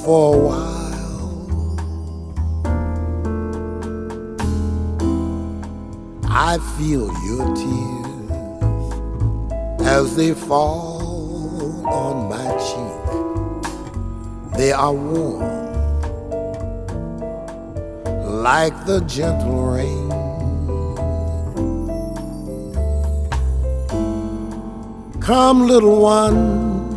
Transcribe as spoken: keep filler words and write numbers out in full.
for a while. I feel your tears as they fall on my cheek. They are warm like the gentle rain. Come, little one,